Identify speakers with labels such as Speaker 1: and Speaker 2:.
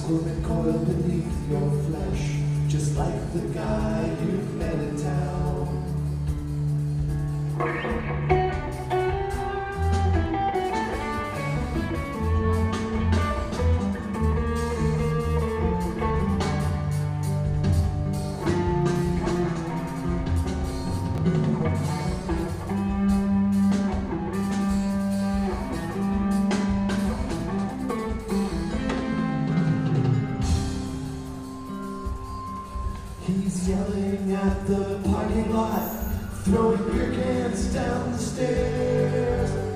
Speaker 1: squirming coil beneath your flesh, just like the guy you met in town. He's yelling at the parking lot, throwing beer cans down the stairs.